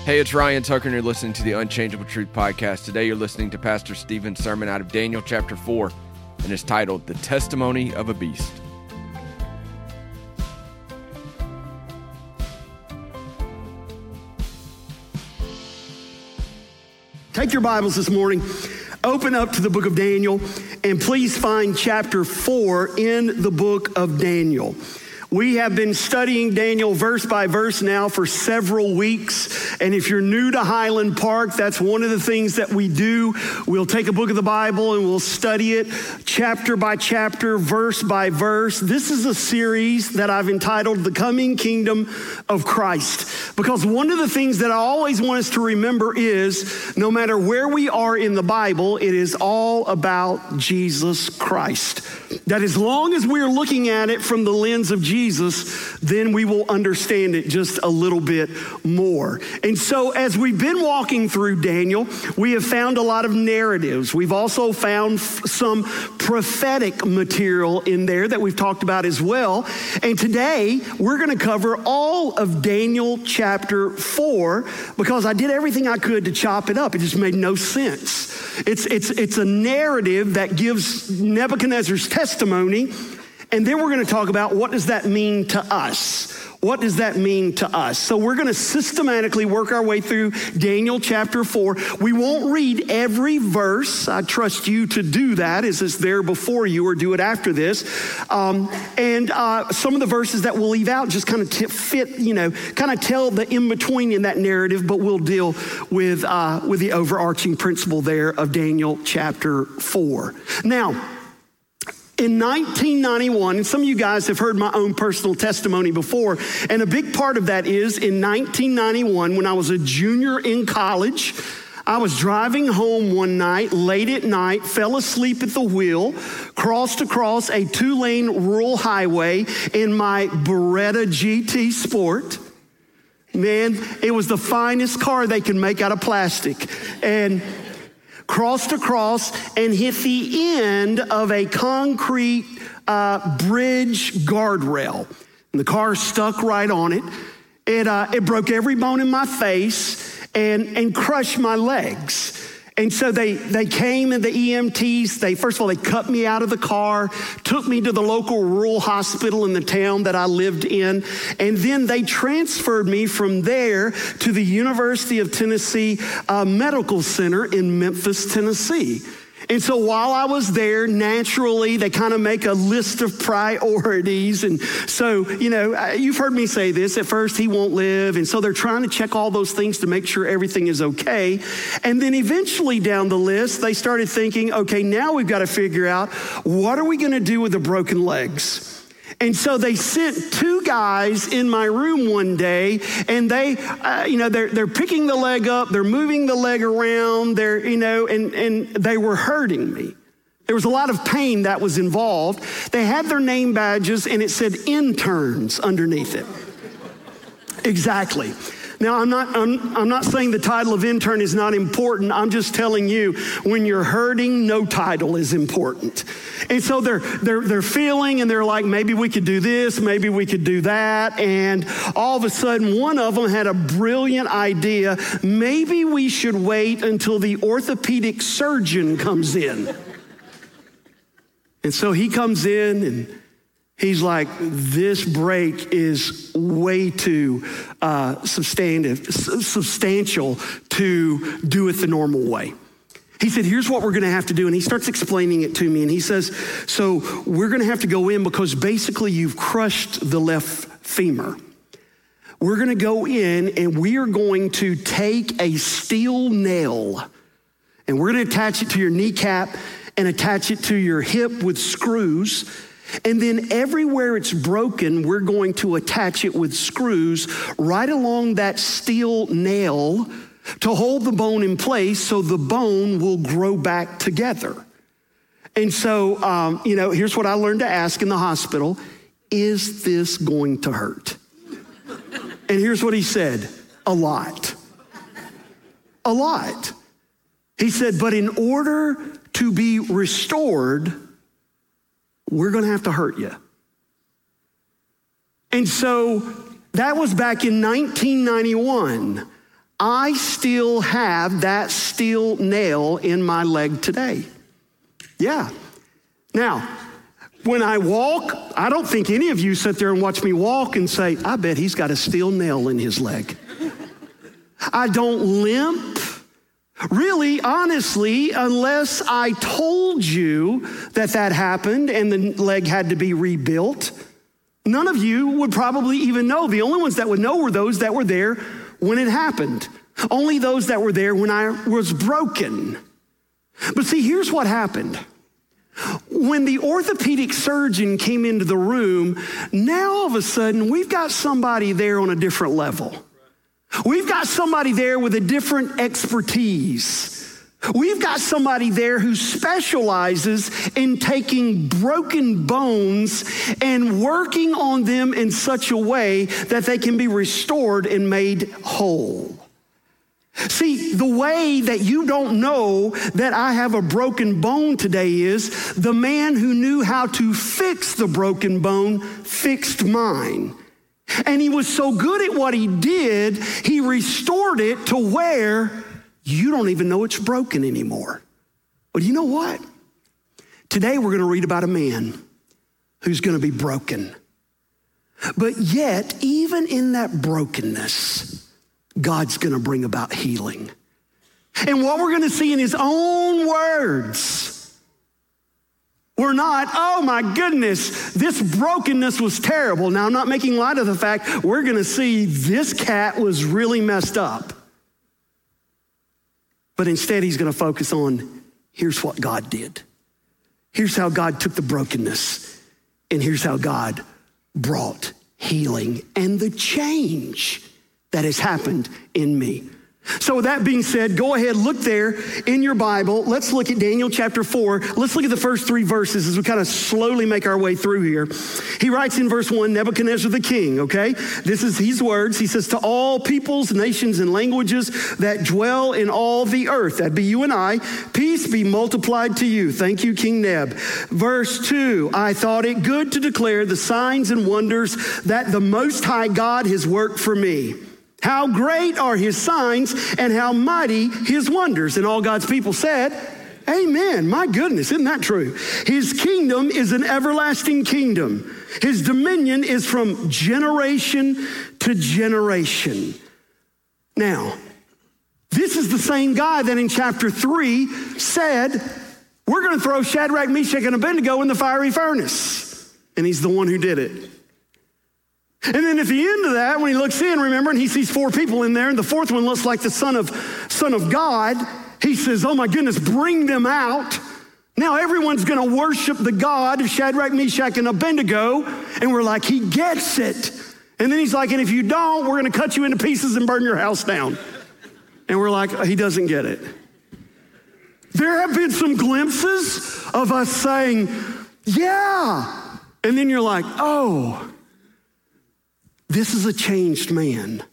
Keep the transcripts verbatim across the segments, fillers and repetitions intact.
Hey, it's Ryan Tucker, and you're listening to the Unchangeable Truth Podcast. Today you're listening to Pastor Stephen's sermon out of Daniel chapter four, and it's titled, The Testimony of a Beast. Take your Bibles this morning, open up to the book of Daniel, and please find chapter four in the book of Daniel. We have been studying Daniel verse by verse now for several weeks. And if you're new to Highland Park, that's one of the things that we do. We'll take a book of the Bible and we'll study it chapter by chapter, verse by verse. This is a series that I've entitled The Coming Kingdom of Christ. Because one of the things that I always want us to remember is no matter where we are in the Bible, it is all about Jesus Christ. That as long as we're looking at it from the lens of Jesus, Jesus, then we will understand it just a little bit more. And so as we've been walking through Daniel, we have found a lot of narratives. We've also found f- some prophetic material in there that we've talked about as well. And today we're going to cover all of Daniel chapter four because I did everything I could to chop it up. It just made no sense. It's, it's, it's a narrative that gives Nebuchadnezzar's testimony. And then we're going to talk about what does that mean to us? What does that mean to us? So we're going to systematically work our way through Daniel chapter four. We won't read every verse. I trust you to do that as it's there before you or do it after this. Um, and uh, some of the verses that we'll leave out just kind of t- fit, you know, kind of tell the in-between in that narrative, but we'll deal with, uh, with the overarching principle there of Daniel chapter four. Now, in nineteen ninety-one, and some of you guys have heard my own personal testimony before, and a big part of that is in nineteen ninety-one, when I was a junior in college, I was driving home one night, late at night, fell asleep at the wheel, crossed across a two-lane rural highway in my Beretta G T Sport. Man, it was the finest car they could make out of plastic. And crossed across and hit the end of a concrete uh, bridge guardrail. And the car stuck right on it. It, uh, it broke every bone in my face and, and crushed my legs. And so they, they came and the E M Ts, they first of all, they cut me out of the car, took me to the local rural hospital in the town that I lived in. And then they transferred me from there to the University of Tennessee uh, Medical Center in Memphis, Tennessee. And so while I was there, naturally, they kind of make a list of priorities. And so, you know, you've heard me say this, at first he won't live. And so they're trying to check all those things to make sure everything is okay. And then eventually down the list, they started thinking, okay, now we've got to figure out what are we going to do with the broken legs? And so they sent two guys in my room one day, and they, uh, you know, they're they're picking the leg up, they're moving the leg around, they're, you know, and, and they were hurting me. There was a lot of pain that was involved. They had their name badges, and it said interns underneath it. Exactly. Now, I'm not, I'm, I'm not saying the title of intern is not important. I'm just telling you, when you're hurting, no title is important. And so they're, they're, they're feeling and they're like, maybe we could do this, maybe we could do that. And all of a sudden, one of them had a brilliant idea. Maybe we should wait until the orthopedic surgeon comes in. And so he comes in and he's like, this break is way too uh, substantive, substantial to do it the normal way. He said, here's what we're going to have to do. And he starts explaining it to me. And he says, so we're going to have to go in because basically you've crushed the left femur. We're going to go in and we are going to take a steel nail and we're going to attach it to your kneecap and attach it to your hip with screws. And then everywhere it's broken, we're going to attach it with screws right along that steel nail to hold the bone in place so the bone will grow back together. And so, um, you know, here's what I learned to ask in the hospital. Is this going to hurt? And here's what he said. A lot. A lot. He said, but in order to be restored, we're going to have to hurt you. And so that was back in nineteen ninety-one. I still have that steel nail in my leg today. Yeah. Now, when I walk, I don't think any of you sit there and watch me walk and say, I bet he's got a steel nail in his leg. I don't limp. Really, honestly, unless I told you that that happened and the leg had to be rebuilt, none of you would probably even know. The only ones that would know were those that were there when it happened. Only those that were there when I was broken. But see, here's what happened. When the orthopedic surgeon came into the room, now all of a sudden, we've got somebody there on a different level. We've got somebody there with a different expertise. We've got somebody there who specializes in taking broken bones and working on them in such a way that they can be restored and made whole. See, the way that you don't know that I have a broken bone today is the man who knew how to fix the broken bone fixed mine. And he was so good at what he did, he restored it to where you don't even know it's broken anymore. But you know what? Today we're going to read about a man who's going to be broken. But yet, even in that brokenness, God's going to bring about healing. And what we're going to see in his own words, we're not, oh my goodness, this brokenness was terrible. Now, I'm not making light of the fact we're going to see this cat was really messed up. But instead, he's going to focus on, here's what God did. Here's how God took the brokenness, and here's how God brought healing and the change that has happened in me. So with that being said, go ahead, look there in your Bible. Let's look at Daniel chapter four. Let's look at the first three verses as we kind of slowly make our way through here. He writes in verse one, Nebuchadnezzar the king, okay? This is his words. He says, to all peoples, nations, and languages that dwell in all the earth, that'd be you and I, peace be multiplied to you. Thank you, King Neb. Verse two, I thought it good to declare the signs and wonders that the Most High God has worked for me. How great are his signs and how mighty his wonders. And all God's people said, amen. My goodness, isn't that true? His kingdom is an everlasting kingdom. His dominion is from generation to generation. Now, this is the same guy that in chapter three said, we're going to throw Shadrach, Meshach, and Abednego in the fiery furnace. And he's the one who did it. And then at the end of that, when he looks in, remember, and he sees four people in there, and the fourth one looks like the son of, son of God, he says, oh my goodness, bring them out. Now everyone's going to worship the God of Shadrach, Meshach, and Abednego. And we're like, he gets it. And then he's like, and if you don't, we're going to cut you into pieces and burn your house down. And we're like, he doesn't get it. There have been some glimpses of us saying, yeah. And then you're like, oh, this is a changed man.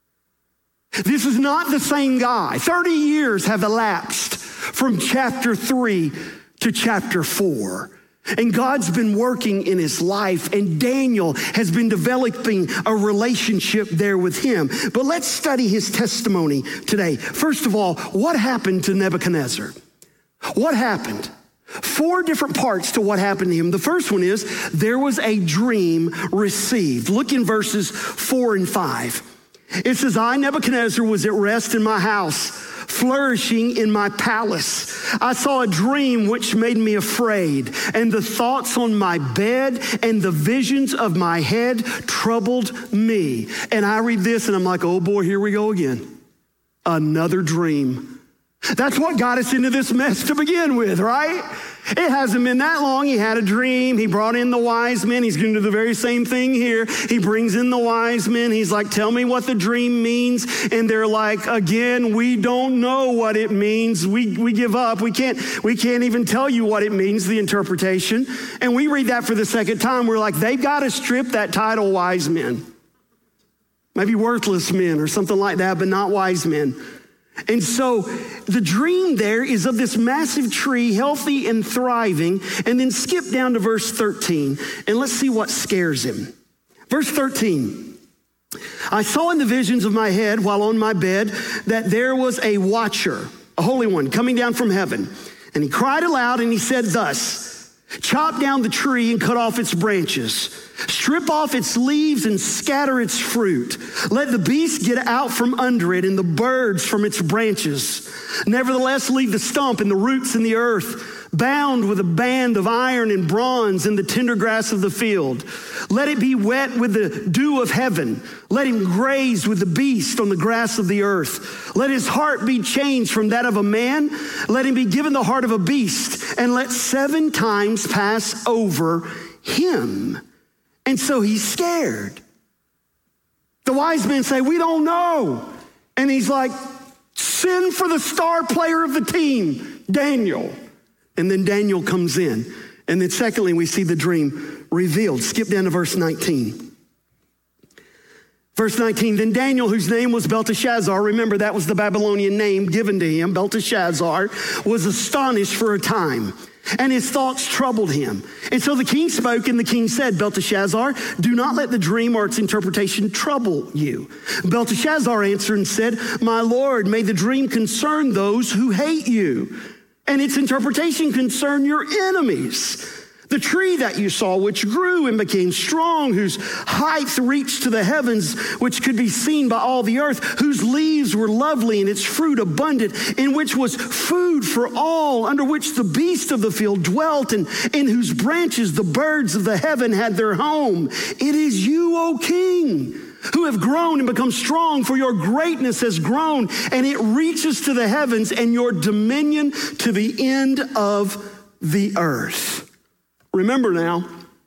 This is not the same guy. thirty years have elapsed from chapter three to chapter four. And God's been working in his life, and Daniel has been developing a relationship there with him. But let's study his testimony today. First of all, what happened to Nebuchadnezzar? What happened? Four different parts to what happened to him. The first one is there was a dream received. Look in verses four and five. It says, I, Nebuchadnezzar, was at rest in my house, flourishing in my palace. I saw a dream which made me afraid, and the thoughts on my bed and the visions of my head troubled me. And I read this and I'm like, oh boy, here we go again. Another dream. That's what got us into this mess to begin with, right? It hasn't been that long. He had a dream. He brought in the wise men. He's going to do the very same thing here. He brings in the wise men. He's like, tell me what the dream means. And they're like, again, we don't know what it means. We we give up. We can't, we can't even tell you what it means, the interpretation. And we read that for the second time. We're like, they've got to strip that title wise men. Maybe worthless men or something like that, but not wise men. And so the dream there is of this massive tree, healthy and thriving. And then skip down to verse thirteen, and let's see what scares him. Verse thirteen, I saw in the visions of my head while on my bed that there was a watcher, a holy one, coming down from heaven. And he cried aloud and he said thus, chop down the tree and cut off its branches. Strip off its leaves and scatter its fruit. Let the beast get out from under it and the birds from its branches. Nevertheless, leave the stump and the roots in the earth, bound with a band of iron and bronze in the tender grass of the field. Let it be wet with the dew of heaven. Let him graze with the beast on the grass of the earth. Let his heart be changed from that of a man. Let him be given the heart of a beast, and let seven times pass over him. And so he's scared. The wise men say, we don't know. And he's like, send for the star player of the team, Daniel. And then Daniel comes in. And then secondly, we see the dream revealed. Skip down to verse nineteen. Verse nineteen, then Daniel, whose name was Belteshazzar, remember that was the Babylonian name given to him, Belteshazzar, was astonished for a time, and his thoughts troubled him. And so the king spoke, and the king said, Belteshazzar, do not let the dream or its interpretation trouble you. Belteshazzar answered and said, my lord, may the dream concern those who hate you, and its interpretation concern your enemies. The tree that you saw, which grew and became strong, whose height reached to the heavens, which could be seen by all the earth, whose leaves were lovely and its fruit abundant, in which was food for all, under which the beasts of the field dwelt, and in whose branches the birds of the heaven had their home. It is you, O king, who have grown and become strong, for your greatness has grown, and it reaches to the heavens, and your dominion to the end of the earth. Remember now,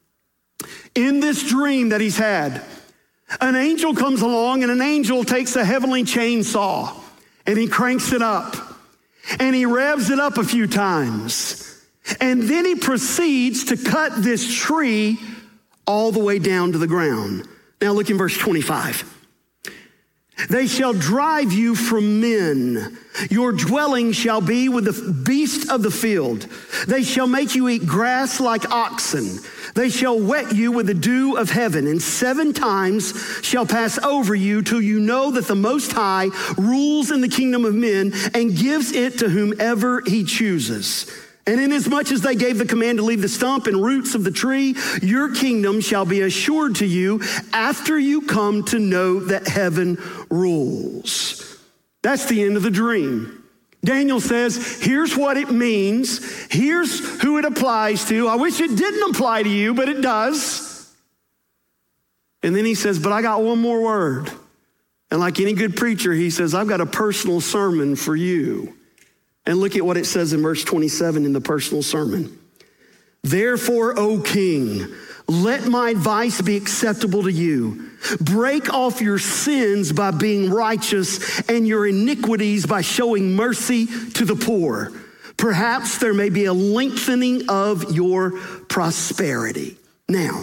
in this dream that he's had, an angel comes along, and an angel takes a heavenly chainsaw, and he cranks it up, and he revs it up a few times, and then he proceeds to cut this tree all the way down to the ground. Now look in verse twenty-five. They shall drive you from men. Your dwelling shall be with the beast of the field. They shall make you eat grass like oxen. They shall wet you with the dew of heaven, and seven times shall pass over you till you know that the Most High rules in the kingdom of men and gives it to whomever he chooses. And inasmuch as they gave the command to leave the stump and roots of the tree, your kingdom shall be assured to you after you come to know that heaven rules. That's the end of the dream. Daniel says, here's what it means. Here's who it applies to. I wish it didn't apply to you, but it does. And then he says, but I got one more word. And like any good preacher, he says, I've got a personal sermon for you. And look at what it says in verse twenty-seven in the personal sermon. Therefore, O king, let my advice be acceptable to you. Break off your sins by being righteous and your iniquities by showing mercy to the poor. Perhaps there may be a lengthening of your prosperity. Now,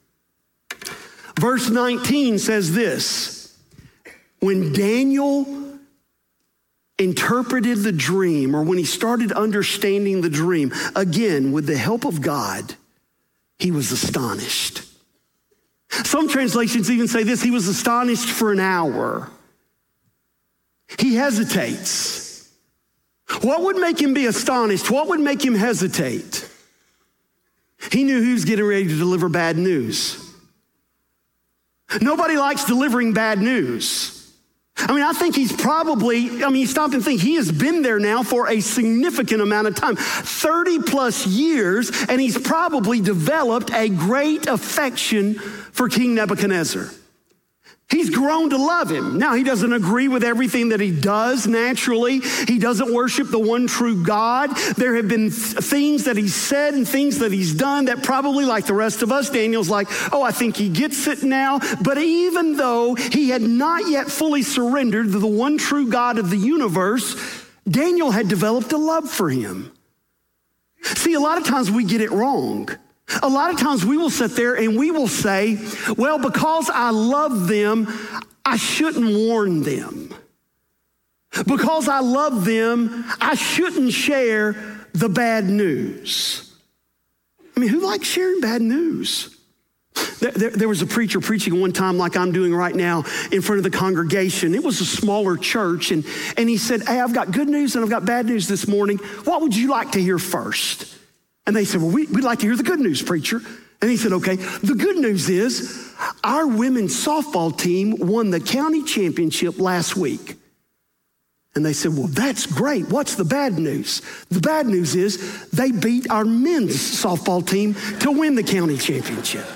verse nineteen says this. When Daniel interpreted the dream, or when he started understanding the dream, again, with the help of God, he was astonished. Some translations even say this, he was astonished for an hour. He hesitates. What would make him be astonished? What would make him hesitate? He knew he was getting ready to deliver bad news. Nobody likes delivering bad news. I mean, I think he's probably, I mean, you stop and think, he has been there now for a significant amount of time, thirty plus years, and he's probably developed a great affection for King Nebuchadnezzar. He's grown to love him. Now, he doesn't agree with everything that he does naturally. He doesn't worship the one true God. There have been th- things that he's said and things that he's done that probably, like the rest of us, Daniel's like, oh, I think he gets it now. But even though he had not yet fully surrendered to the one true God of the universe, Daniel had developed a love for him. See, a lot of times we get it wrong. A lot of times we will sit there and we will say, well, because I love them, I shouldn't warn them. Because I love them, I shouldn't share the bad news. I mean, who likes sharing bad news? There, there was a preacher preaching one time like I'm doing right now in front of the congregation. It was a smaller church, and, and he said, hey, I've got good news and I've got bad news this morning. What would you like to hear first? And they said, well, we, we'd like to hear the good news, preacher. And he said, okay, the good news is our women's softball team won the county championship last week. And they said, well, that's great. What's the bad news? The bad news is they beat our men's softball team to win the county championship.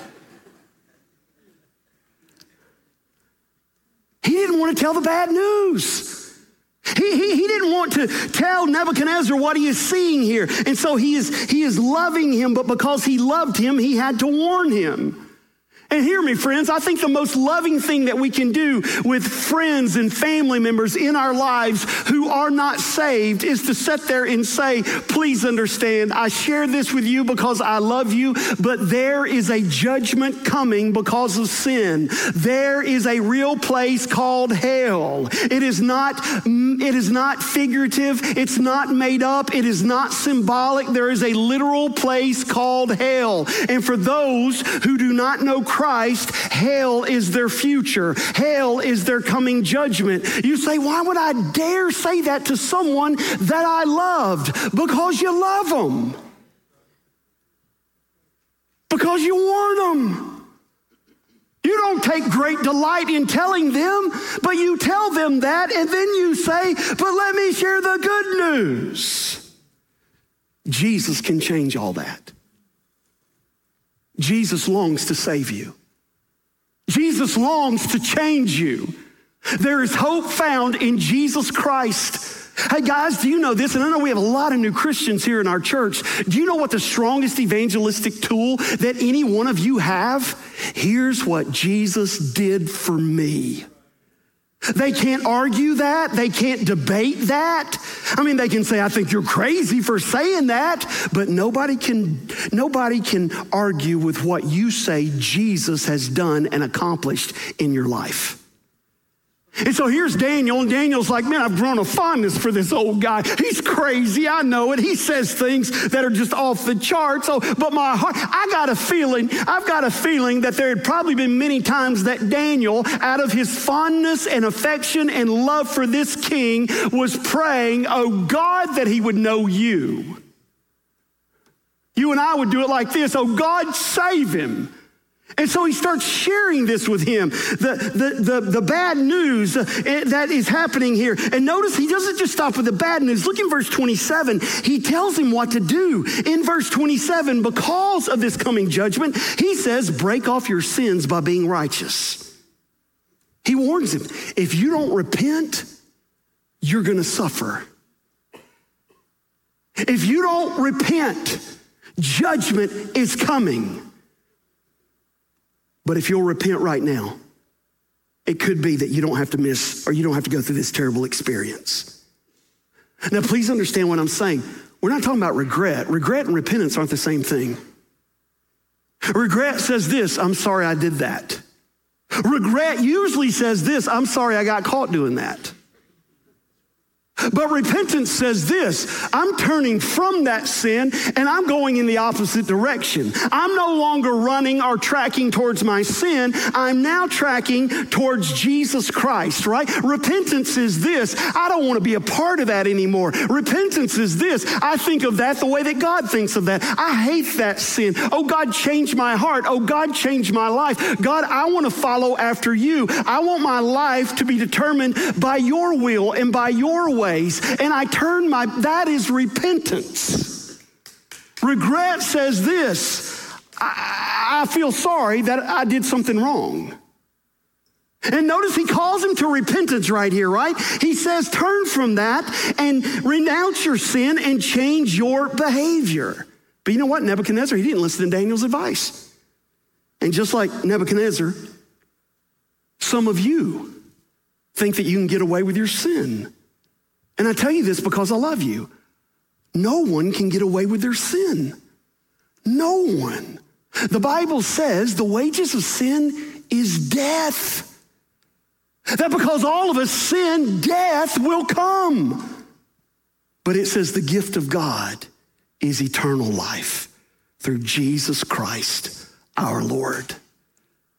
He didn't want to tell the bad news. He, he, he didn't want to tell Nebuchadnezzar what he is seeing here. And so he is, he is loving him, but because he loved him, he had to warn him. And hear me, friends, I think the most loving thing that we can do with friends and family members in our lives who are not saved is to sit there and say, please understand, I share this with you because I love you, but there is a judgment coming because of sin. There is a real place called hell. It is not, it is not figurative. It's not made up. It is not symbolic. There is a literal place called hell. And for those who do not know Christ, Christ, hell is their future. Hell is their coming judgment. You say, why would I dare say that to someone that I loved? Because you love them. Because you warn them. You don't take great delight in telling them, but you tell them that, and then you say, but let me share the good news. Jesus can change all that. Jesus longs to save you. Jesus longs to change you. There is hope found in Jesus Christ. Hey guys, do you know this? And I know we have a lot of new Christians here in our church. Do you know what the strongest evangelistic tool that any one of you have? Here's what Jesus did for me. They can't argue that. They can't debate that. I mean, they can say, I think you're crazy for saying that, but nobody can, nobody can argue with what you say Jesus has done and accomplished in your life. And so here's Daniel, and Daniel's like, man, I've grown a fondness for this old guy. He's crazy, I know it. He says things that are just off the charts. Oh, but my heart, I got a feeling, I've got a feeling that there had probably been many times that Daniel, out of his fondness and affection and love for this king, was praying, oh God, that he would know you. You and I would do it like this, oh God, save him. And so he starts sharing this with him, the, the, the, the bad news that is happening here. And notice he doesn't just stop with the bad news. Look in verse twenty-seven. He tells him what to do. In verse twenty-seven, because of this coming judgment, he says, break off your sins by being righteous. He warns him, if you don't repent, you're going to suffer. If you don't repent, judgment is coming. But if you'll repent right now, it could be that you don't have to miss or you don't have to go through this terrible experience. Now, please understand what I'm saying. We're not talking about regret. Regret and repentance aren't the same thing. Regret says this, I'm sorry I did that. Regret usually says this, I'm sorry I got caught doing that. But repentance says this, I'm turning from that sin and I'm going in the opposite direction. I'm no longer running or tracking towards my sin. I'm now tracking towards Jesus Christ, right? Repentance is this, I don't want to be a part of that anymore. Repentance is this, I think of that the way that God thinks of that. I hate that sin. Oh God, change my heart. Oh God, change my life. God, I want to follow after you. I want my life to be determined by your will and by your way. And I turn my, that is repentance. Regret says this, I, I feel sorry that I did something wrong. And notice he calls him to repentance right here, right? He says, turn from that and renounce your sin and change your behavior. But you know what, Nebuchadnezzar, he didn't listen to Daniel's advice. And just like Nebuchadnezzar, some of you think that you can get away with your sin. And I tell you this because I love you. No one can get away with their sin. No one. The Bible says the wages of sin is death. That because all of us sin, death will come. But it says the gift of God is eternal life through Jesus Christ, our Lord.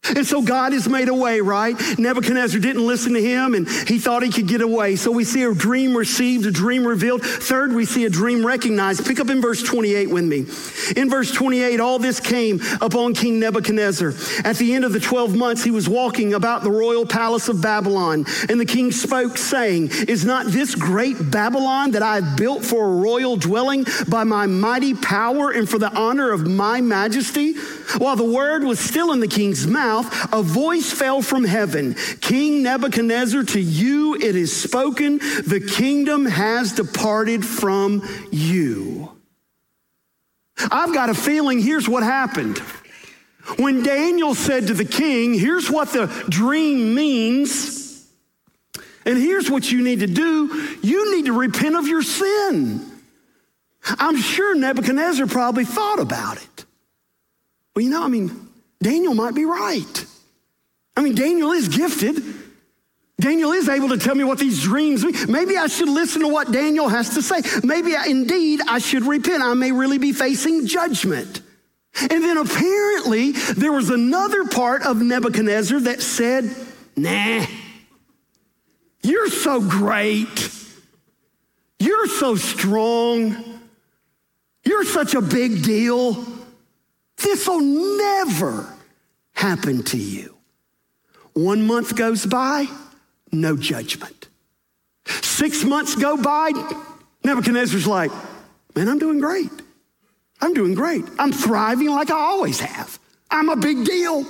And so God has made a way, right? Nebuchadnezzar didn't listen to him, and he thought he could get away. So we see a dream received, a dream revealed. Third, we see a dream recognized. Pick up in verse twenty-eight with me. In verse twenty-eight, all this came upon King Nebuchadnezzar. At the end of the twelve months, he was walking about the royal palace of Babylon. And the king spoke, saying, is not this great Babylon that I have built for a royal dwelling by my mighty power and for the honor of my majesty? While the word was still in the king's mouth, a voice fell from heaven. King Nebuchadnezzar, to you it is spoken, the kingdom has departed from you. I've got a feeling here's what happened. When Daniel said to the king, here's what the dream means, and here's what you need to do, you need to repent of your sin. I'm sure Nebuchadnezzar probably thought about it. Well, you know, I mean, Daniel might be right. I mean, Daniel is gifted. Daniel is able to tell me what these dreams mean. Maybe I should listen to what Daniel has to say. Maybe I, indeed I should repent. I may really be facing judgment. And then apparently there was another part of Nebuchadnezzar that said, nah, you're so great. You're so strong. You're such a big deal. This will never happen to you. One month goes by, no judgment. Six months go by, Nebuchadnezzar's like, man, I'm doing great. I'm doing great. I'm thriving like I always have. I'm a big deal.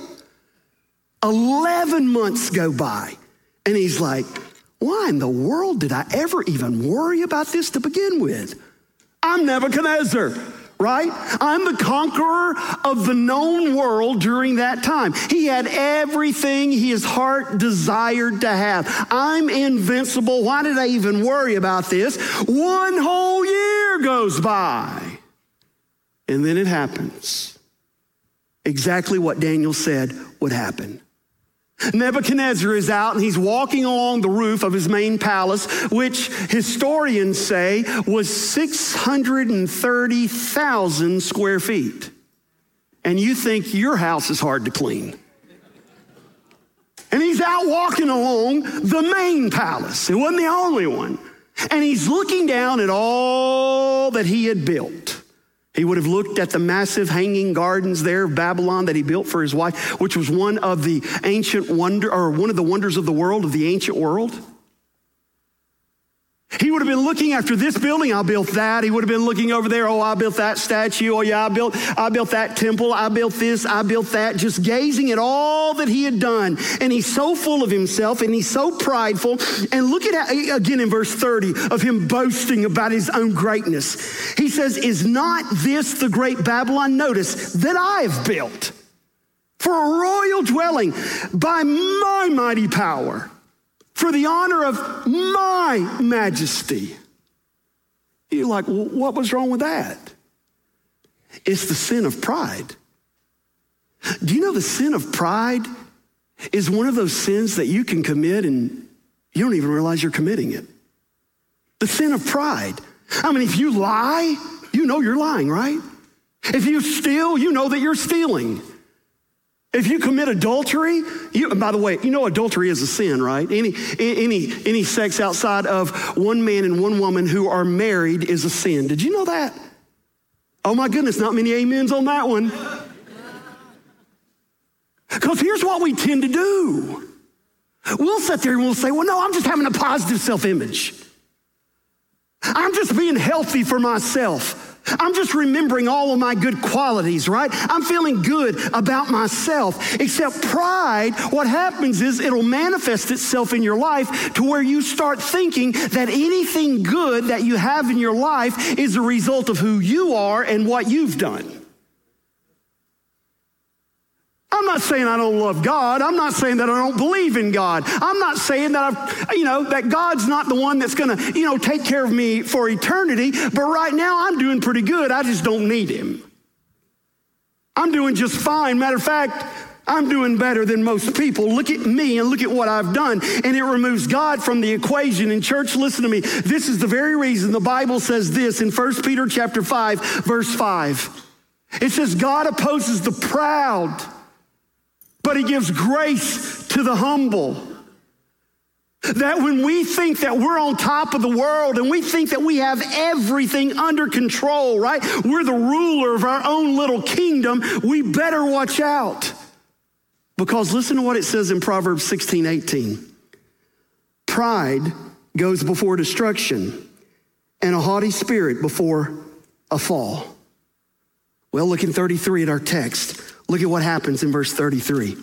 Eleven months go by, and he's like, why in the world did I ever even worry about this to begin with? I'm Nebuchadnezzar. Right? I'm the conqueror of the known world during that time. He had everything his heart desired to have. I'm invincible. Why did I even worry about this? One whole year goes by. And then it happens. Exactly what Daniel said would happen. Nebuchadnezzar is out and he's walking along the roof of his main palace, which historians say was six hundred thirty thousand square feet. And you think your house is hard to clean. And he's out walking along the main palace. It wasn't the only one. And he's looking down at all that he had built. He would have looked at the massive hanging gardens there of Babylon that he built for his wife, which was one of the ancient wonder, or one of the wonders of the world, of the ancient world. He would have been looking after this building, I built that. He would have been looking over there, oh, I built that statue. Oh yeah, I built, I built that temple. I built this, I built that. Just gazing at all that he had done. And he's so full of himself and he's so prideful. And look at, again in verse thirty, of him boasting about his own greatness. He says, is not this the great Babylon, notice, that I have built for a royal dwelling by my mighty power, for the honor of my majesty? You're like, well, what was wrong with that? It's the sin of pride. Do you know the sin of pride is one of those sins that you can commit and you don't even realize you're committing it? The sin of pride. I mean, if you lie, you know you're lying, right? If you steal, you know that you're stealing. If you commit adultery, you, and by the way, you know adultery is a sin, right? Any, any, any sex outside of one man and one woman who are married is a sin. Did you know that? Oh my goodness, not many amens on that one. Because here's what we tend to do. We'll sit there and we'll say, well, no, I'm just having a positive self-image. I'm just being healthy for myself. I'm just remembering all of my good qualities, right? I'm feeling good about myself. Except pride, what happens is it'll manifest itself in your life to where you start thinking that anything good that you have in your life is a result of who you are and what you've done. I'm not saying I don't love God. I'm not saying that I don't believe in God. I'm not saying that I've, you know, that God's not the one that's going to, you know, take care of me for eternity. But right now I'm doing pretty good. I just don't need him. I'm doing just fine. Matter of fact, I'm doing better than most people. Look at me and look at what I've done. And it removes God from the equation. And church, listen to me. This is the very reason the Bible says this in First Peter chapter five, verse five. It says, God opposes the proud, but but he gives grace to the humble. That when we think that we're on top of the world and we think that we have everything under control, right? We're the ruler of our own little kingdom. We better watch out. Because listen to what it says in Proverbs sixteen eighteen. Pride goes before destruction, and a haughty spirit before a fall. Well, look in thirty-three at our text. Look at what happens in verse thirty-three.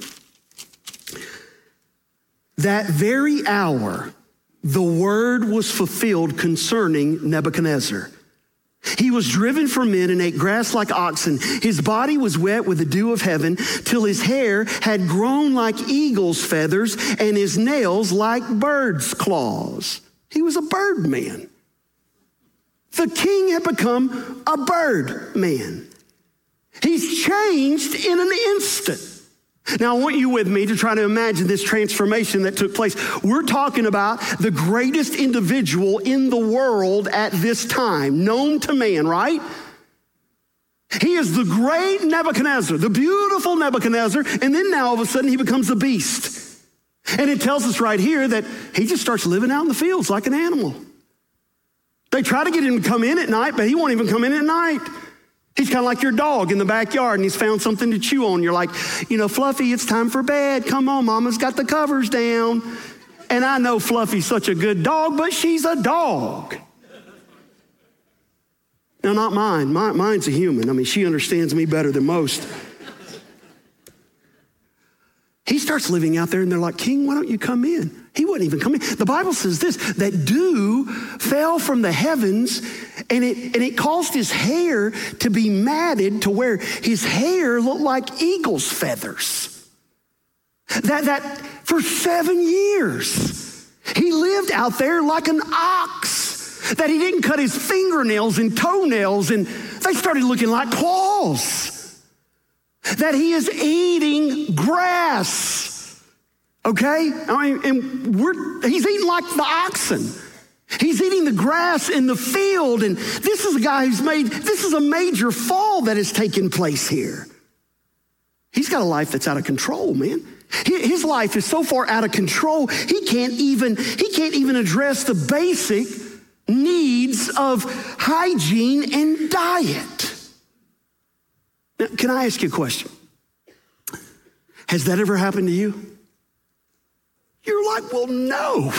That very hour, the word was fulfilled concerning Nebuchadnezzar. He was driven from men and ate grass like oxen. His body was wet with the dew of heaven till his hair had grown like eagle's feathers and his nails like bird's claws. He was a bird man. The king had become a bird man. He's changed in an instant. Now, I want you with me to try to imagine this transformation that took place. We're talking about the greatest individual in the world at this time, known to man, right? He is the great Nebuchadnezzar, the beautiful Nebuchadnezzar, and then now all of a sudden he becomes a beast. And it tells us right here that he just starts living out in the fields like an animal. They try to get him to come in at night, but he won't even come in at night. He's kind of like your dog in the backyard and he's found something to chew on. You're like, you know, Fluffy, it's time for bed. Come on, Mama's got the covers down. And I know Fluffy's such a good dog, but she's a dog. Now, not mine. mine. Mine's a human. I mean, she understands me better than most. He starts living out there and they're like, King, why don't you come in? He wouldn't even come in. The Bible says this, that dew fell from the heavens and it, and it caused his hair to be matted to where his hair looked like eagle's feathers. That, that for seven years, he lived out there like an ox, that he didn't cut his fingernails and toenails and they started looking like claws. That he is eating grass, okay? I mean, and we're, he's eating like the oxen. He's eating the grass in the field, and this is a guy who's made, this is a major fall that has taken place here. He's got a life that's out of control, man. His life is so far out of control, he can't even, he can't even address the basic needs of hygiene and diet. Now, can I ask you a question? Has that ever happened to you? You're like, well, no.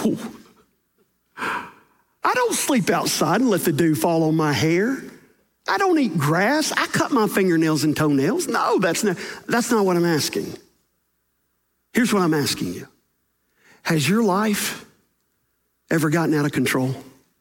I don't sleep outside and let the dew fall on my hair. I don't eat grass. I cut my fingernails and toenails. No, that's not, that's not what I'm asking. Here's what I'm asking you. Has your life ever gotten out of control?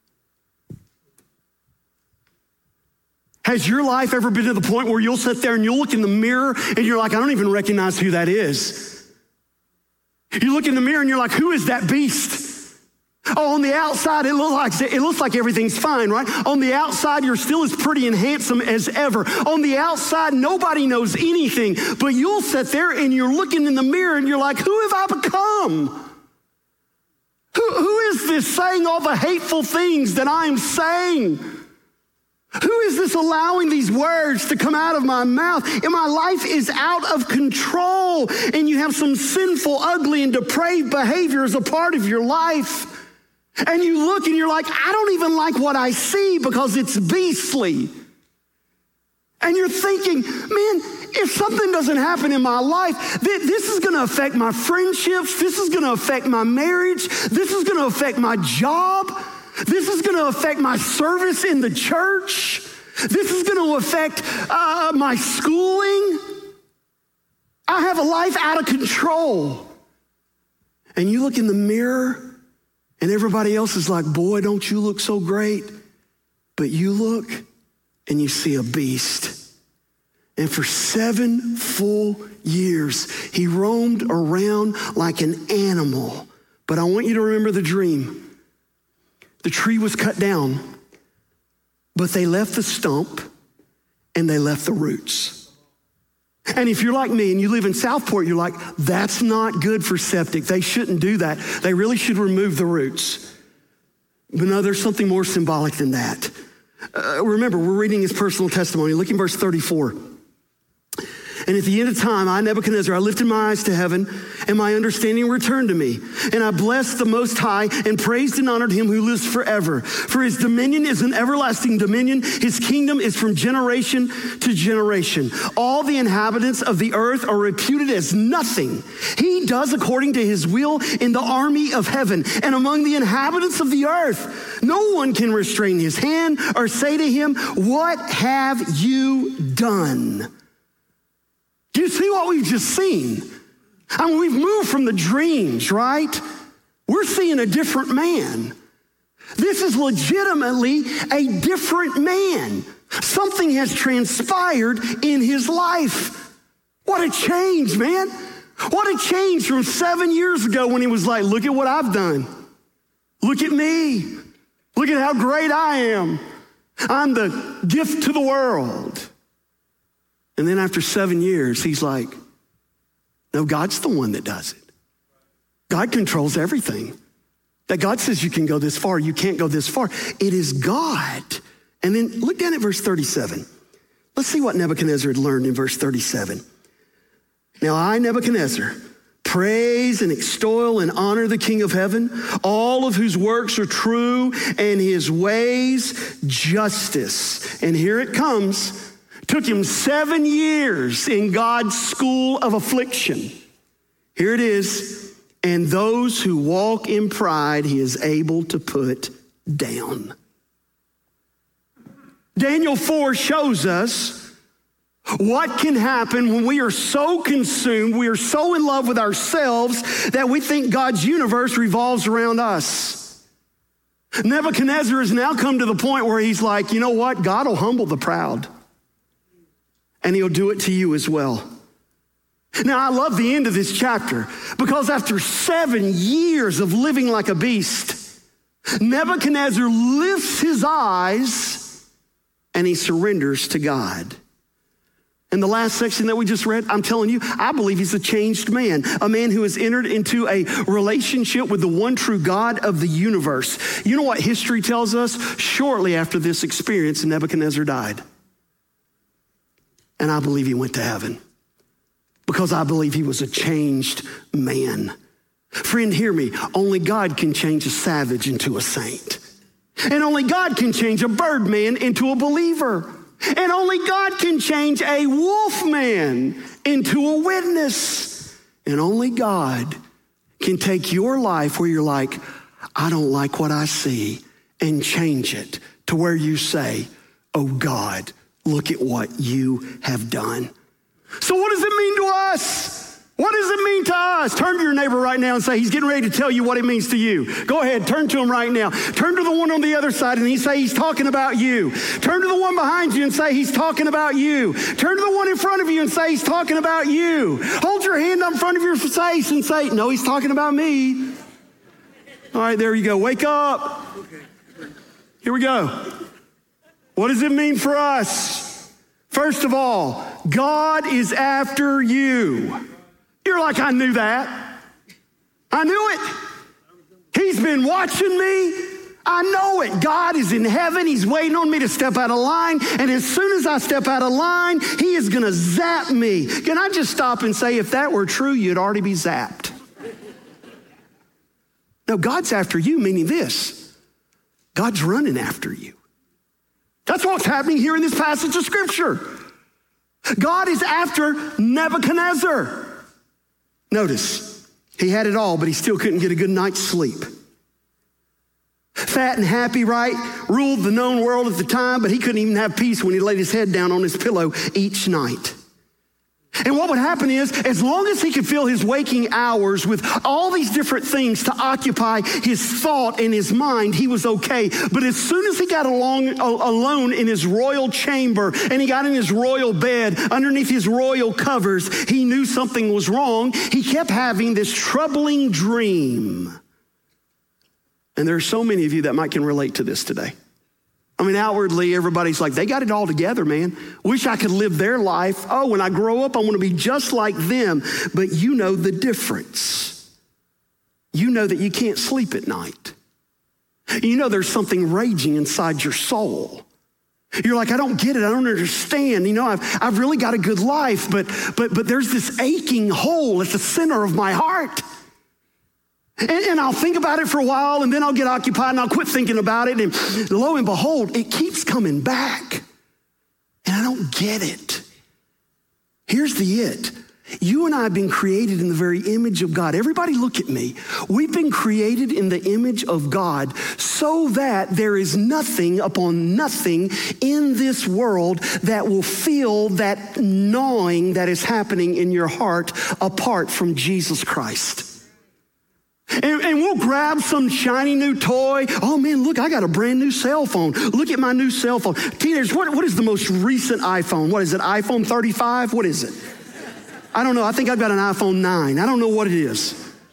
Has your life ever been to the point where you'll sit there and you'll look in the mirror and you're like, I don't even recognize who that is? You look in the mirror and you're like, who is that beast? Oh, on the outside, it looks like it looks like everything's fine, right? On the outside, you're still as pretty and handsome as ever. On the outside, nobody knows anything, but you'll sit there and you're looking in the mirror and you're like, who have I become? Who, who is this saying all the hateful things that I'm saying? Who is this allowing these words to come out of my mouth? And my life is out of control. And you have some sinful, ugly, and depraved behavior as a part of your life. And you look and you're like, I don't even like what I see because it's beastly. And you're thinking, man, if something doesn't happen in my life, th- this is going to affect my friendships. This is going to affect my marriage. This is going to affect my job. This is going to affect my service in the church. This is going to affect uh, my schooling. I have a life out of control. And you look in the mirror and everybody else is like, boy, don't you look so great. But you look and you see a beast. And for seven full years, he roamed around like an animal. But I want you to remember the dream. The tree was cut down, but they left the stump and they left the roots. And if you're like me and you live in Southport, you're like, that's not good for septic. They shouldn't do that. They really should remove the roots. But no, there's something more symbolic than that. Uh, remember, we're reading his personal testimony. Look in verse thirty-four. And at the end of time, I, Nebuchadnezzar, I lifted my eyes to heaven, and my understanding returned to me. And I blessed the Most High and praised and honored him who lives forever. For his dominion is an everlasting dominion. His kingdom is from generation to generation. All the inhabitants of the earth are reputed as nothing. He does according to his will in the army of heaven and among the inhabitants of the earth. No one can restrain his hand or say to him, what have you done? Do you see what we've just seen? I mean, we've moved from the dreams, right? We're seeing a different man. This is legitimately a different man. Something has transpired in his life. What a change, man. What a change from seven years ago when he was like, look at what I've done. Look at me. Look at how great I am. I'm the gift to the world. And then after seven years, he's like, no, God's the one that does it. God controls everything. That God says you can go this far, you can't go this far. It is God. And then look down at verse thirty-seven. Let's see what Nebuchadnezzar had learned in verse thirty-seven. Now I, Nebuchadnezzar, praise and extol and honor the King of heaven, all of whose works are true and his ways justice. And here it comes. Took him seven years in God's school of affliction. Here it is. And those who walk in pride, he is able to put down. Daniel four shows us what can happen when we are so consumed, we are so in love with ourselves that we think God's universe revolves around us. Nebuchadnezzar has now come to the point where he's like, you know what? God will humble the proud. And he'll do it to you as well. Now, I love the end of this chapter because after seven years of living like a beast, Nebuchadnezzar lifts his eyes and he surrenders to God. In the last section that we just read, I'm telling you, I believe he's a changed man, a man who has entered into a relationship with the one true God of the universe. You know what history tells us? Shortly after this experience, Nebuchadnezzar died. And I believe he went to heaven because I believe he was a changed man. Friend, hear me. Only God can change a savage into a saint. And only God can change a birdman into a believer. And only God can change a wolf man into a witness. And only God can take your life where you're like, I don't like what I see, and change it to where you say, oh God, look at what you have done. So what does it mean to us? What does it mean to us? Turn to your neighbor right now and say, he's getting ready to tell you what it means to you. Go ahead, turn to him right now. Turn to the one on the other side and he say he's talking about you. Turn to the one behind you and say he's talking about you. Turn to the one in front of you and say he's talking about you. Hold your hand up in front of your face and say, no, he's talking about me. All right, there you go. Wake up. Here we go. What does it mean for us? First of all, God is after you. You're like, I knew that. I knew it. He's been watching me. I know it. God is in heaven. He's waiting on me to step out of line. And as soon as I step out of line, he is going to zap me. Can I just stop and say, if that were true, you'd already be zapped. No, God's after you, meaning this. God's running after you. That's what's happening here in this passage of scripture. God is after Nebuchadnezzar. Notice, he had it all, but he still couldn't get a good night's sleep. Fat and happy, right? Ruled the known world at the time, but he couldn't even have peace when he laid his head down on his pillow each night. And what would happen is, as long as he could fill his waking hours with all these different things to occupy his thought and his mind, he was okay. But as soon as he got along, alone in his royal chamber and he got in his royal bed underneath his royal covers, he knew something was wrong. He kept having this troubling dream. And there are so many of you that might can relate to this today. I mean, outwardly, everybody's like, they got it all together, man. Wish I could live their life. Oh, when I grow up, I want to be just like them. But you know the difference. You know that you can't sleep at night. You know there's something raging inside your soul. You're like, I don't get it. I don't understand. You know, I've, I've really got a good life, but, but, but there's this aching hole at the center of my heart. And, and I'll think about it for a while, and then I'll get occupied, and I'll quit thinking about it. And lo and behold, it keeps coming back. And I don't get it. Here's the it. You and I have been created in the very image of God. Everybody look at me. We've been created in the image of God so that there is nothing upon nothing in this world that will feel that gnawing that is happening in your heart apart from Jesus Christ. And, and we'll grab some shiny new toy. Oh man, look, I got a brand new cell phone. Look at my new cell phone. Teenagers, what, what is the most recent iPhone? What is it, iPhone thirty-five? What is it? I don't know. I think I've got an iPhone nine. I don't know what it is.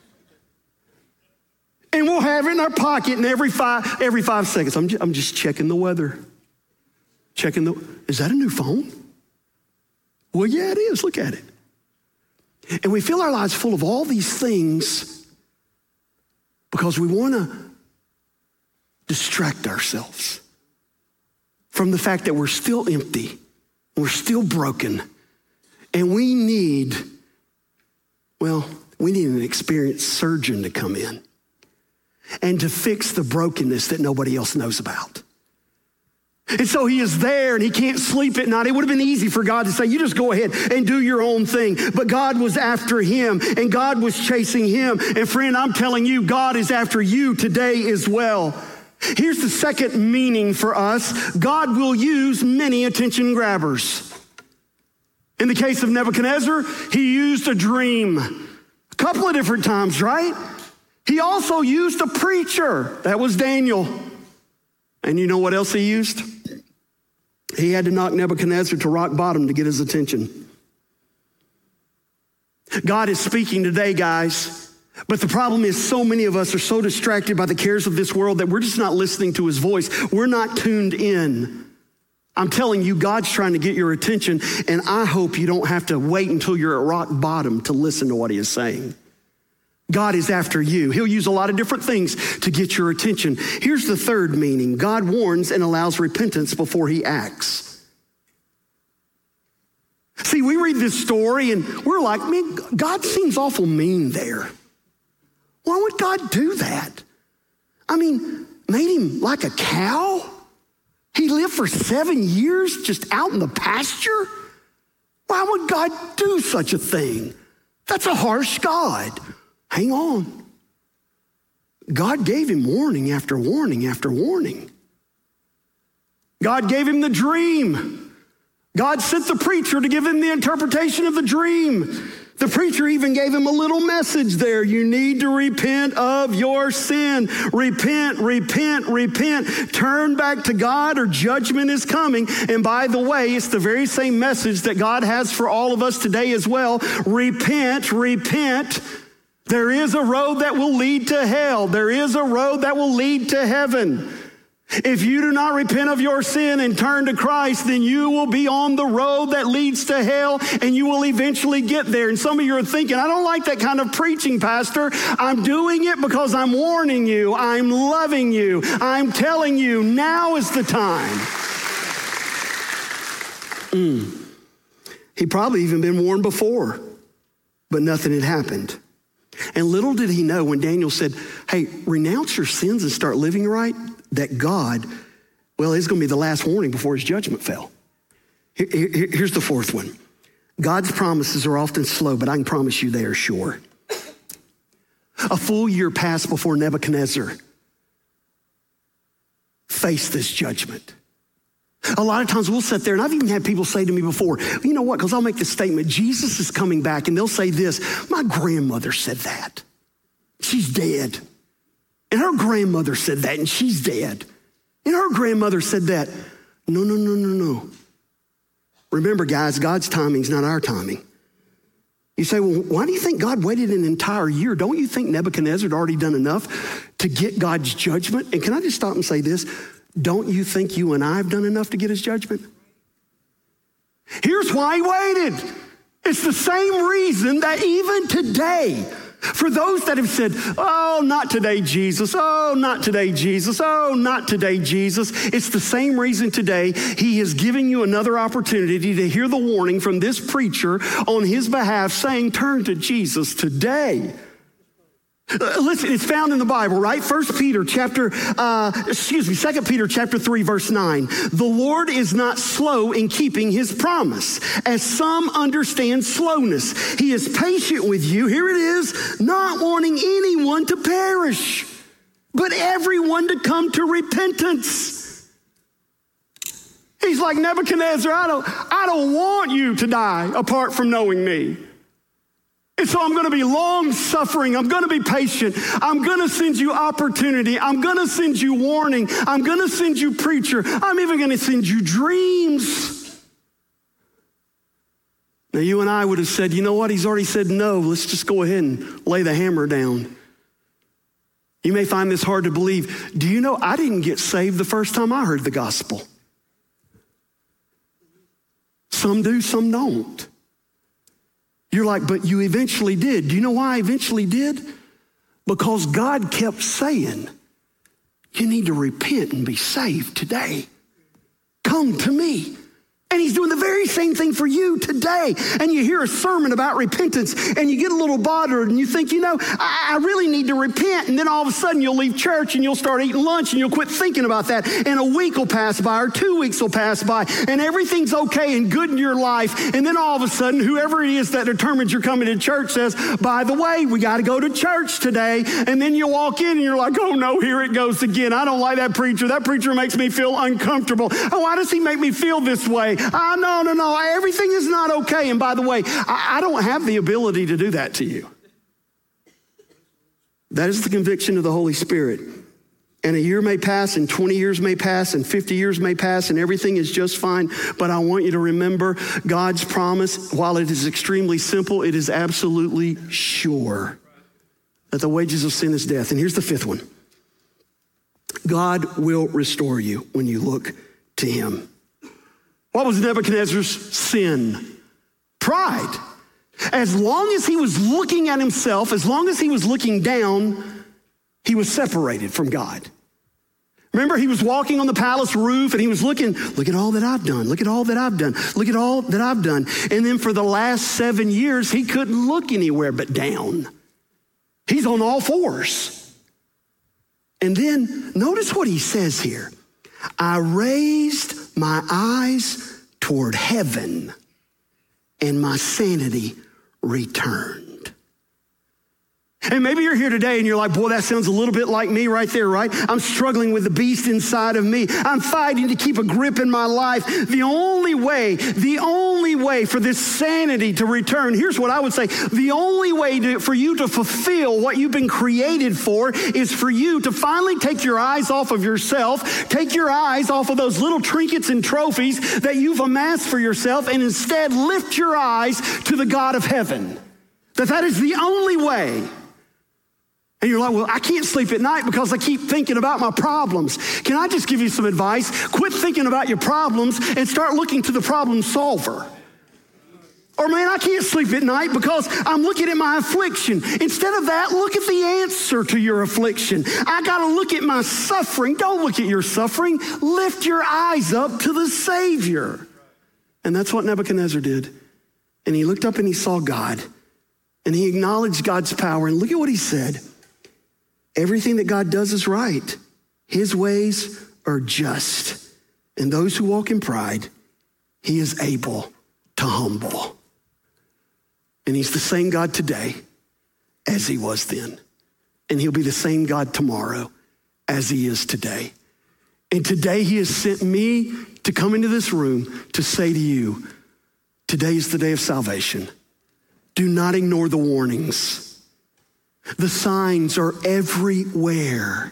And we'll have it in our pocket, and every five every five seconds, I'm just, I'm just checking the weather. Checking the, is that a new phone? Well, yeah, it is. Look at it. And we fill our lives full of all these things because we want to distract ourselves from the fact that we're still empty, we're still broken, and we need, well, we need an experienced surgeon to come in and to fix the brokenness that nobody else knows about. And so he is there and he can't sleep at night. It would have been easy for God to say, you just go ahead and do your own thing. But God was after him and God was chasing him. And friend, I'm telling you, God is after you today as well. Here's the second meaning for us. God will use many attention grabbers. In the case of Nebuchadnezzar, he used a dream a couple of different times, right? He also used a preacher. That was Daniel. And you know what else he used? He had to knock Nebuchadnezzar to rock bottom to get his attention. God is speaking today, guys. But the problem is so many of us are so distracted by the cares of this world that we're just not listening to his voice. We're not tuned in. I'm telling you, God's trying to get your attention, and I hope you don't have to wait until you're at rock bottom to listen to what he is saying. God is after you. He'll use a lot of different things to get your attention. Here's the third meaning. God warns and allows repentance before he acts. See, we read this story and we're like, man, God seems awful mean there. Why would God do that? I mean, made him like a cow? He lived for seven years just out in the pasture? Why would God do such a thing? That's a harsh God. Hang on. God gave him warning after warning after warning. God gave him the dream. God sent the preacher to give him the interpretation of the dream. The preacher even gave him a little message there. You need to repent of your sin. Repent, repent, repent. Turn back to God or judgment is coming. And by the way, it's the very same message that God has for all of us today as well. Repent, repent. There is a road that will lead to hell. There is a road that will lead to heaven. If you do not repent of your sin and turn to Christ, then you will be on the road that leads to hell and you will eventually get there. And some of you are thinking, I don't like that kind of preaching, Pastor. I'm doing it because I'm warning you. I'm loving you. I'm telling you, now is the time. Mm. He probably even been warned before, but nothing had happened. And little did he know when Daniel said, hey, renounce your sins and start living right, that God, well, it's going to be the last warning before his judgment fell. Here, here, here's the fourth one. God's promises are often slow, but I can promise you they are sure. A full year passed before Nebuchadnezzar faced this judgment. A lot of times we'll sit there, and I've even had people say to me before, you know what, because I'll make the statement, Jesus is coming back, and they'll say this, my grandmother said that. She's dead. And her grandmother said that, and she's dead. And her grandmother said that. No, no, no, no, no. Remember, guys, God's timing is not our timing. You say, well, why do you think God waited an entire year? Don't you think Nebuchadnezzar had already done enough to get God's judgment? And can I just stop and say this? Don't you think you and I have done enough to get his judgment? Here's why he waited. It's the same reason that even today, For those that have said, oh, not today, Jesus. Oh, not today, Jesus. Oh, not today, Jesus. It's the same reason today he is giving you another opportunity to hear the warning from this preacher on his behalf saying, turn to Jesus today. Uh, listen, it's found in the Bible, right? First Peter chapter, uh, excuse me, Second Peter chapter three, verse nine. The Lord is not slow in keeping his promise, as some understand slowness. He is patient with you. Here it is, not wanting anyone to perish, but everyone to come to repentance. He's like Nebuchadnezzar, I don't, I don't want you to die apart from knowing me. And so I'm going to be long suffering. I'm going to be patient. I'm going to send you opportunity. I'm going to send you warning. I'm going to send you preacher. I'm even going to send you dreams. Now you and I would have said, you know what? He's already said no. Let's just go ahead and lay the hammer down. You may find this hard to believe. Do you know I didn't get saved the first time I heard the gospel? Some do, some don't. You're like, but you eventually did. Do you know why I eventually did? Because God kept saying, you need to repent and be saved today. Come to me. And he's doing the very same thing for you today. And you hear a sermon about repentance and you get a little bothered and you think, you know, I, I really need to repent. And then all of a sudden you'll leave church and you'll start eating lunch and you'll quit thinking about that. And a week will pass by or two weeks will pass by and everything's okay and good in your life. And then all of a sudden, whoever it is that determines you're coming to church says, by the way, we got to go to church today. And then you walk in and you're like, oh no, here it goes again. I don't like that preacher. That preacher makes me feel uncomfortable. Oh, why does he make me feel this way? Ah, no, no, no, everything is not okay. And by the way, I, I don't have the ability to do that to you. That is the conviction of the Holy Spirit. And a year may pass, and twenty years may pass, and fifty years may pass, and everything is just fine. But I want you to remember God's promise, while it is extremely simple, it is absolutely sure that the wages of sin is death. And here's the fifth one. God will restore you when you look to him. What was Nebuchadnezzar's sin? Pride. As long as he was looking at himself, as long as he was looking down, he was separated from God. Remember, he was walking on the palace roof and he was looking, look at all that I've done. Look at all that I've done. Look at all that I've done. And then for the last seven years, he couldn't look anywhere but down. He's on all fours. And then notice what he says here. I raised my eyes toward heaven and my sanity returned. And maybe you're here today and you're like, boy, that sounds a little bit like me right there, right? I'm struggling with the beast inside of me. I'm fighting to keep a grip in my life. The only way, the only way for this sanity to return, here's what I would say. The only way to, for you to fulfill what you've been created for is for you to finally take your eyes off of yourself, take your eyes off of those little trinkets and trophies that you've amassed for yourself, and instead lift your eyes to the God of heaven. That that is the only way. And you're like, well, I can't sleep at night because I keep thinking about my problems. Can I just give you some advice? Quit thinking about your problems and start looking to the problem solver. Or man, I can't sleep at night because I'm looking at my affliction. Instead of that, look at the answer to your affliction. I got to look at my suffering. Don't look at your suffering. Lift your eyes up to the Savior. And that's what Nebuchadnezzar did. And he looked up and he saw God. And he acknowledged God's power. And look at what he said. Everything that God does is right. His ways are just. And those who walk in pride, he is able to humble. And he's the same God today as he was then. And he'll be the same God tomorrow as he is today. And today he has sent me to come into this room to say to you, today is the day of salvation. Do not ignore the warnings. The signs are everywhere.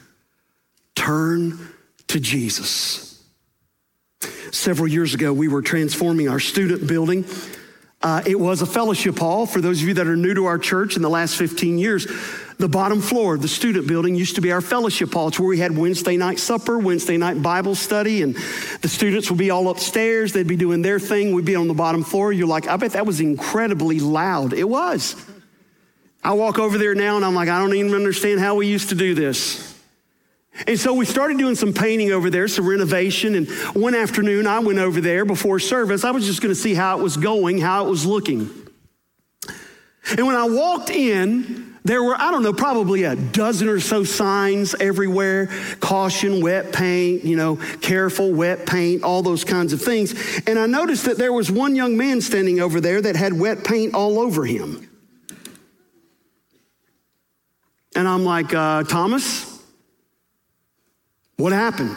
Turn to Jesus. Several years ago, we were transforming our student building. Uh, it was a fellowship hall. For those of you that are new to our church in the last fifteen years, the bottom floor of the student building used to be our fellowship hall. It's where we had Wednesday night supper, Wednesday night Bible study, and the students would be all upstairs. They'd be doing their thing. We'd be on the bottom floor. You're like, I bet that was incredibly loud. It was. I walk over there now and I'm like, I don't even understand how we used to do this. And so we started doing some painting over there, some renovation. And one afternoon I went over there before service. I was just going to see how it was going, how it was looking. And when I walked in, there were, I don't know, probably a dozen or so signs everywhere. Caution, wet paint, you know, careful, wet paint, all those kinds of things. And I noticed that there was one young man standing over there that had wet paint all over him. And I'm like, uh, Thomas, what happened?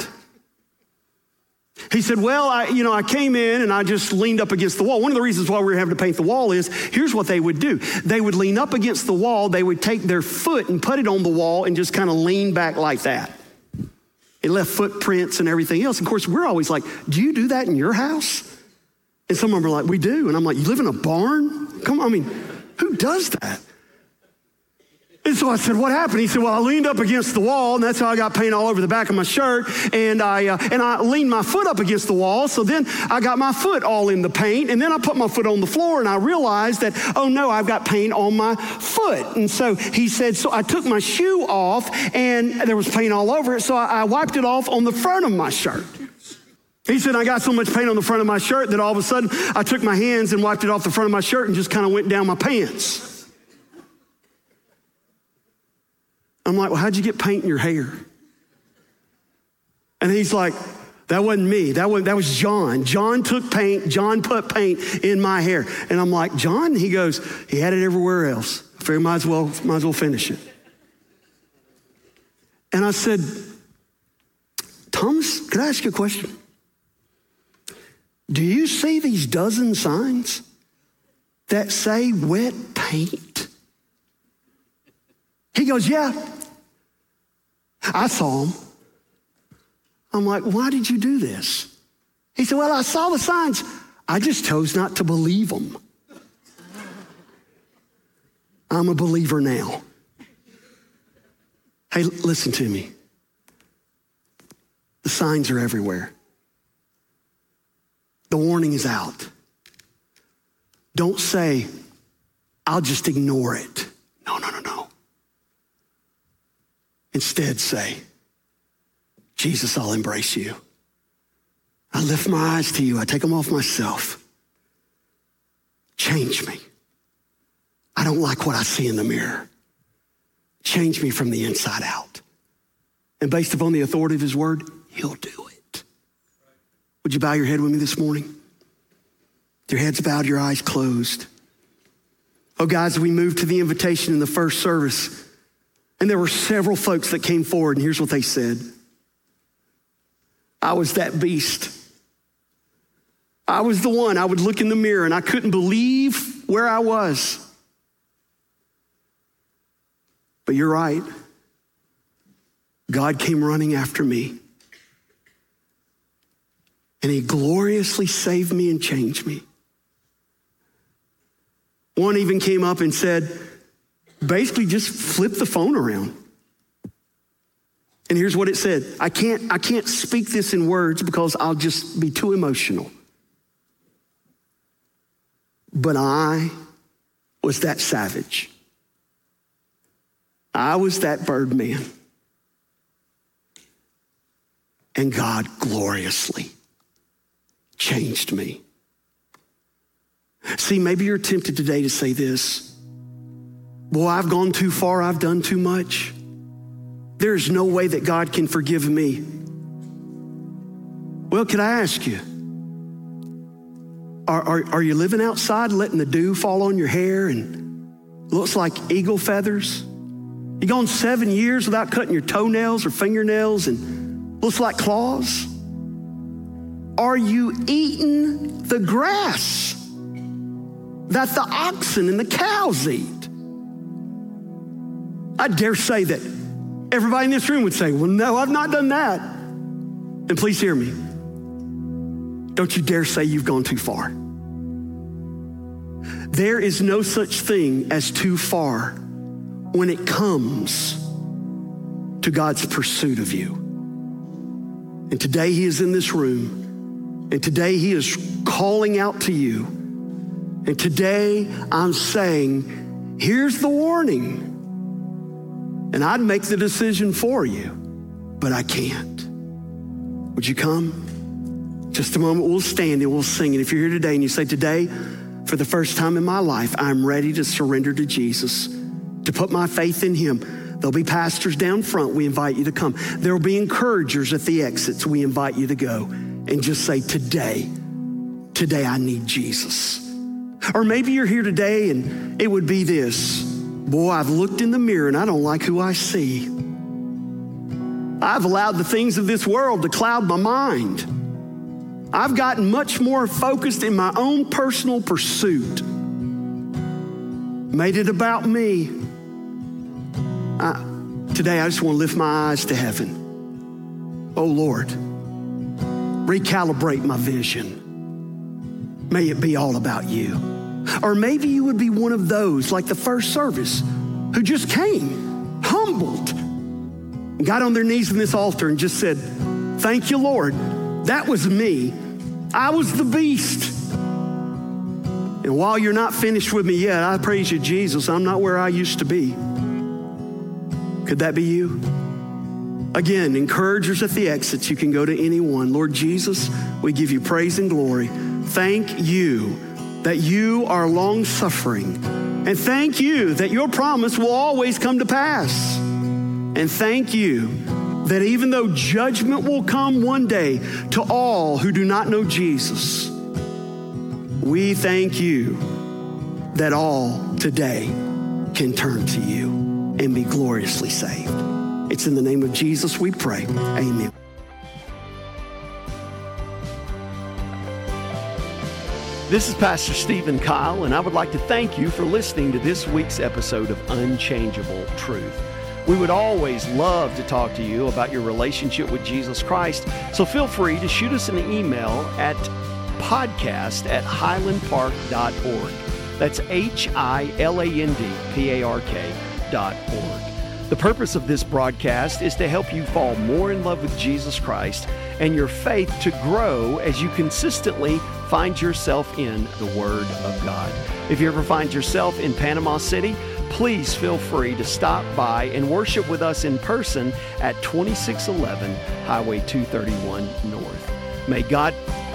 He said, well, I, you know, I came in and I just leaned up against the wall. One of the reasons why we were having to paint the wall is, here's what they would do. They would lean up against the wall. They would take their foot and put it on the wall and just kind of lean back like that. It left footprints and everything else. Of course, we're always like, do you do that in your house? And some of them are like, we do. And I'm like, you live in a barn? Come on, I mean, who does that? And so I said, what happened? He said, well, I leaned up against the wall, and that's how I got paint all over the back of my shirt. And I uh, and I leaned my foot up against the wall, so then I got my foot all in the paint. And then I put my foot on the floor, and I realized that, oh, no, I've got paint on my foot. And so he said, so I took my shoe off, and there was paint all over it, so I, I wiped it off on the front of my shirt. He said, I got so much paint on the front of my shirt that all of a sudden I took my hands and wiped it off the front of my shirt and just kind of went down my pants. I'm like, well, how'd you get paint in your hair? And he's like, that wasn't me. That was, that was John. John took paint. John put paint in my hair. And I'm like, John? He goes, he had it everywhere else. I figured might as well, might as well finish it. And I said, Thomas, could I ask you a question? Do you see these dozen signs that say wet paint? He goes, yeah, I saw them. I'm like, why did you do this? He said, well, I saw the signs. I just chose not to believe them. I'm a believer now. Hey, listen to me. The signs are everywhere. The warning is out. Don't say, I'll just ignore it. No, no, no, no. Instead say, Jesus, I'll embrace you. I lift my eyes to you. I take them off myself. Change me. I don't like what I see in the mirror. Change me from the inside out. And based upon the authority of his word, he'll do it. Would you bow your head with me this morning? Your heads bowed, your eyes closed. Oh, guys, we moved to the invitation in the first service, and there were several folks that came forward, and here's what they said. I was that beast. I was the one. I would look in the mirror, and I couldn't believe where I was. But you're right. God came running after me. And he gloriously saved me and changed me. One even came up and said, basically just flip the phone around. And here's what it said. I can't, I can't speak this in words because I'll just be too emotional. But I was that savage. I was that Birdman. And God gloriously changed me. See, maybe you're tempted today to say this. Boy, I've gone too far. I've done too much. There's no way that God can forgive me. Well, can I ask you, are, are, are you living outside letting the dew fall on your hair and looks like eagle feathers? You gone seven years without cutting your toenails or fingernails and looks like claws? Are you eating the grass that the oxen and the cows eat? I dare say that everybody in this room would say, well, no, I've not done that. And please hear me. Don't you dare say you've gone too far. There is no such thing as too far when it comes to God's pursuit of you. And today he is in this room. And today he is calling out to you. And today I'm saying Here's the warning. And I'd make the decision for you, but I can't. Would you come? Just a moment, we'll stand and we'll sing. And if you're here today and you say, today, for the first time in my life, I'm ready to surrender to Jesus, to put my faith in him. There'll be pastors down front. We invite you to come. There'll be encouragers at the exits. We invite you to go and just say, today, today I need Jesus. Or maybe you're here today and it would be this. Boy, I've looked in the mirror and I don't like who I see. I've allowed the things of this world to cloud my mind. I've gotten much more focused in my own personal pursuit. Made it about me. I, today I just want to lift my eyes to heaven. Oh Lord, recalibrate my vision. May it be all about you. Or maybe you would be one of those, like the first service, who just came, humbled, and got on their knees in this altar and just said, thank you, Lord. That was me. I was the beast. And while you're not finished with me yet, I praise you, Jesus. I'm not where I used to be. Could that be you? Again, encouragers at the exits, you can go to anyone. Lord Jesus, we give you praise and glory. Thank you that you are long-suffering. And thank you that your promise will always come to pass. And thank you that even though judgment will come one day to all who do not know Jesus, we thank you that all today can turn to you and be gloriously saved. It's in the name of Jesus we pray. Amen. This is Pastor Stephen Kyle, and I would like to thank you for listening to this week's episode of Unchangeable Truth. We would always love to talk to you about your relationship with Jesus Christ, so feel free to shoot us an email at podcast at highland park dot org. That's H I L A N D P A R K dot org. The purpose of this broadcast is to help you fall more in love with Jesus Christ and your faith to grow as you consistently find yourself in the Word of God. If you ever find yourself in Panama City, please feel free to stop by and worship with us in person at twenty-six eleven Highway two thirty-one North. May God